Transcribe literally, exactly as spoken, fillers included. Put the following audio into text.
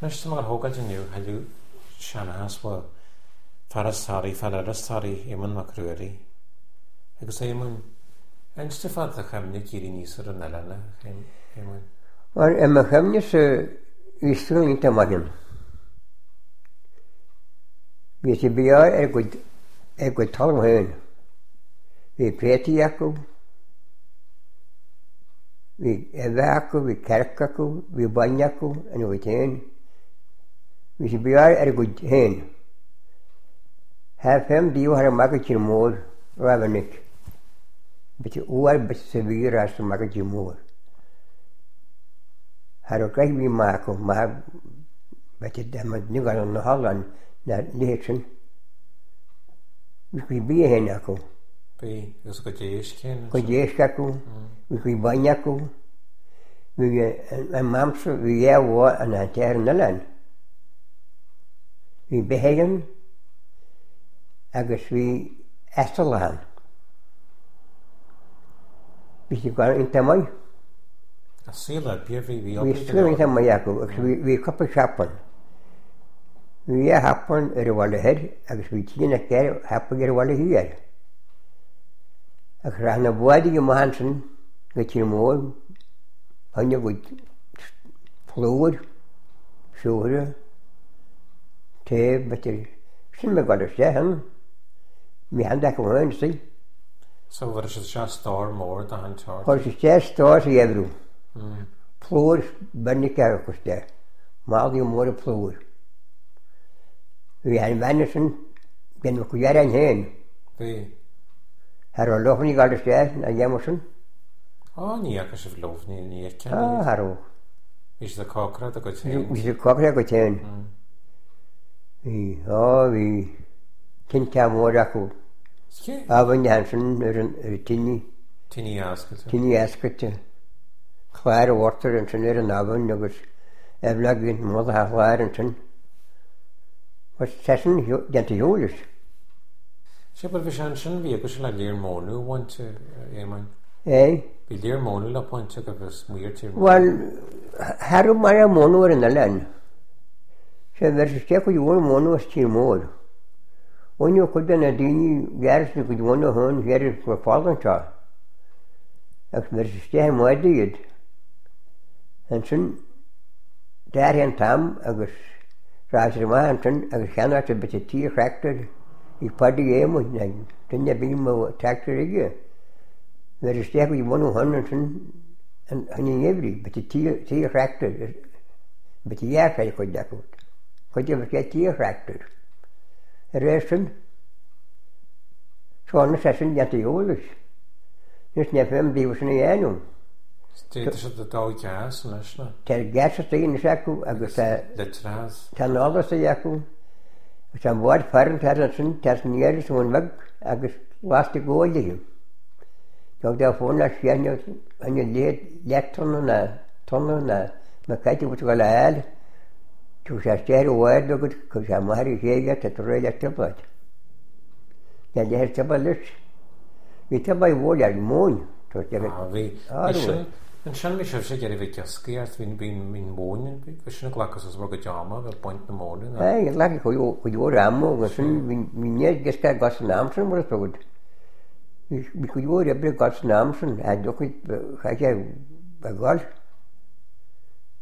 Nes ti'n ma'r hogad yn yw, hailu sian aswa farasari, farasari, iman macrwri. Agus iman, yn steffad a chamni giri nisar yn alana, iman. Wel, yma chamni sy ysgrifennu yn tamahin. Vi sy bia er gwyd, er gwyd talm hyn. Vi preti acw, vi efe acw, vi cerc acw, vi bany acw, yn oed hyn. Vi sy bia er gwyd hyn. Her fem diw har magad sy'n môr, rafanig. Byti uar byti syfir as sy'n magad sy'n môr. Har o gael fi ma acw, ma byti damad nigal yn Holland, na lechen. Vi kwi bia hyn acw. Bi, ys go deis cyn? Go deis acw, vi kwi bany acw. Vi yn mamsa, vi ewa yn anter yn ylan. Vi behegan, agus vi estalan. Vi sy gwan yn tamai. A sila, bia fi fi Vi sgrifennu yn tamai acw, agus vi coppa siapan. Vi er happen er wale her, agus vi tien ek er happen er wale hier. Ak rahna buadi ge mahansen, ge tien moor, anja gud floor, sjore, te, beter, sin me gada sehen, mi handa ek wan si. So var det så stor mor da han tar? Har sy sted stor sy evru. Floor, bennik er koste. Maal die moor floor. Vi har mennesken, den må kunne gjøre en hen. Vi? Her har loven i alle steder, når hjemmelsen. Å, ni er kanskje for loven i ni ikke? Ja, her har. Hvis det kakra, det går til. Hvis det kakra, det går til. Ja, vi kjente av vår akkur. Skje? Avend Hansen er tinni. Tinni asket. Tinni asket. Klær og vorter, en sånn er en avend, og evlagin, måtte ha klær, en sånn. Was session dente jolis. Sipper vi shansen vi agus la lir monu want to eman. Eh? Vi lir monu la point to give us weird to. Well, haru maya monu er in the land. Se ver se ko jo monu as ti mor. Onyo kudana dini gars ni kudwana hon her for fallen cha. Ek ver se ste mo dit. En sin daar en tam agus Raasir maanten, agus chanat a bit of tea tractor, I paddy emo, and then you be more tractor again. There is step with one hundred and honey every, but the tea tea tractor, but the yak I could that out. Could you get tea tractor? A rest so on the session get the oldest. Just never him be was in the annual. Steeds het de touw gas, luister. Ter gas is in de zakku, agus de tras. Kan alles de zakku. Als aan boord varen ter zijn ter neer zo'n weg, agus was te go liggen. Toch daarvoor naar Sjanje en je leert lektonnen na tonnen na, maar kijk wat wel al. Toen ze sterren woord dat ik kan ze maar zeggen dat het redelijk te wat. Ja, de het wel is. Weet je bij woord al mooi. Ah, wie? En shan mi shef shek erif ekyaski art vin bin min monin bi vishnu klakas as vorga jama vel point na monin. Hey, het lag ko yo ko yo ramo, gasin min min geska gas namsen mor spogud. Mi ko yo rebre gas namsen, had ook het ga je bagal.